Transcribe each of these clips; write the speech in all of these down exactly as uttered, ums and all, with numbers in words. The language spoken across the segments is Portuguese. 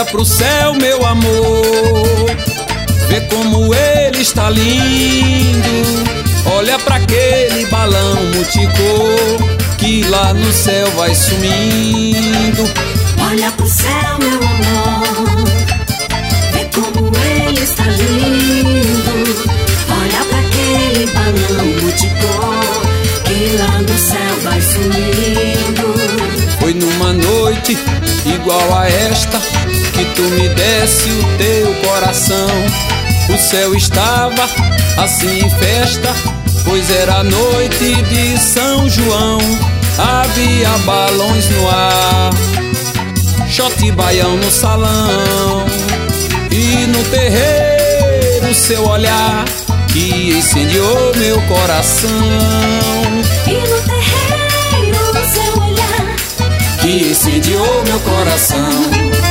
Olha pro céu, meu amor, vê como ele está lindo. Olha pra aquele balão multicor que lá no céu vai sumindo. Olha pro céu, meu amor, vê como ele está lindo. Olha pra aquele balão multicor que lá no céu vai sumindo. Foi numa noite igual a esta que tu me desse o teu coração. O céu estava assim em festa, pois era a noite de São João. Havia balões no ar, shot e baião no salão, e no terreiro seu olhar que incendiou meu coração. E no terreiro seu olhar que incendiou meu coração.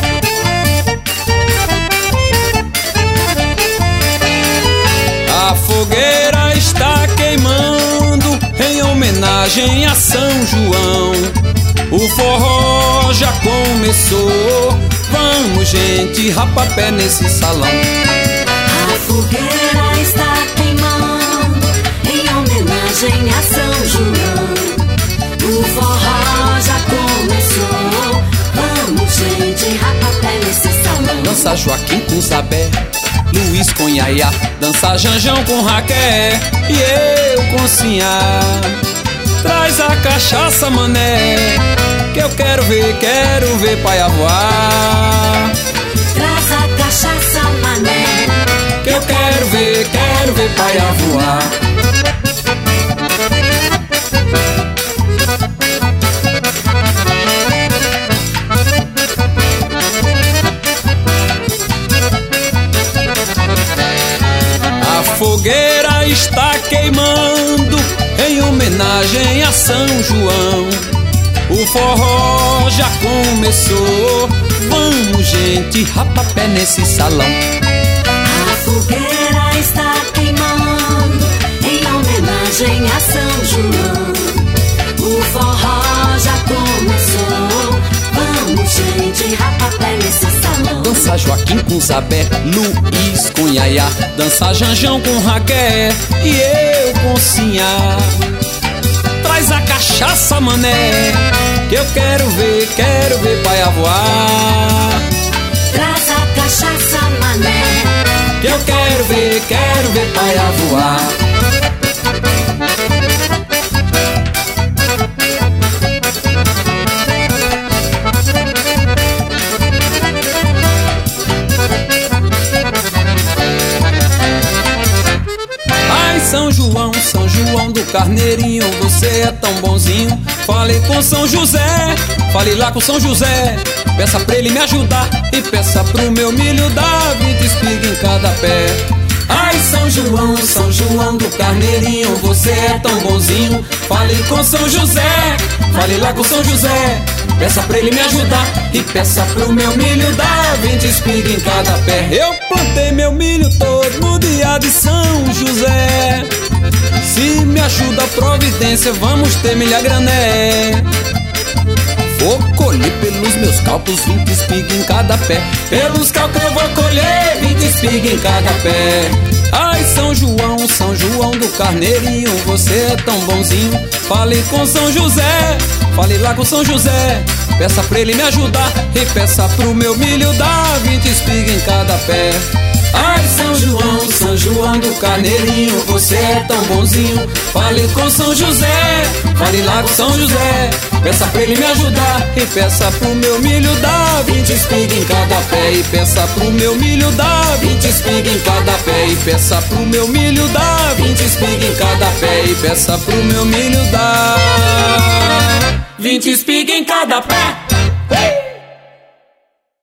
A fogueira está queimando em homenagem a São João. O forró já começou, vamos gente, rapapé nesse salão. A fogueira está queimando em homenagem a São João. O forró já começou, vamos gente, rapapé nesse salão. Dança Joaquim com Zabé, Luiz com Yaya, dança Janjão com Raquel e eu com Sinhá. Traz a cachaça, mané, que eu quero ver, quero ver paia voar. Traz a cachaça, mané, que eu quero ver, quero ver paia voar. A fogueira está queimando em homenagem a São João. O forró já começou, vamos gente, rapapé nesse salão. A fogueira está queimando em homenagem a São João. O forró já começou, vamos gente, rapapé nesse salão. Dança Joaquim com Zabé, Luiz com Yaya, dança Janjão com Raquel e eu com Sinhá. Traz a cachaça, mané, que eu quero ver, quero ver paia voar. Traz a cachaça, mané, que eu quero ver, quero ver paia voar. São João, São João do Carneirinho, você é tão bonzinho. Falei com São José, falei lá com São José, peça pra ele me ajudar e peça pro meu milho dar vinte espigas em cada pé. Ai, São João, São João do Carneirinho, você é tão bonzinho. Falei com São José, falei lá com São José, peça pra ele me ajudar e peça pro meu milho dar vinte espigas em cada pé. Eu plantei meu milho todo no dia de São José. Se me ajuda a providência, vamos ter milha grané. Vou colher pelos meus cálculos vinte espigas em cada pé. Pelos cálculos eu vou colher vinte espigas em cada pé. Ai, São João, São João do Carneirinho, você é tão bonzinho. Falei com São José, falei lá com São José, peça pra ele me ajudar e peça pro meu milho dar vinte espigas em cada pé. Ai, São João, São João do Carneirinho, você é tão bonzinho. Falei com São José, falei lá com São José, peça pra ele me ajudar e peça pro meu milho dar vinte espigas em cada pé. E peça pro meu milho dar vinte espigas em cada pé. E peça pro meu milho dar vinte espigas em cada pé. E peça pro meu milho dar vinte espigas em cada pé.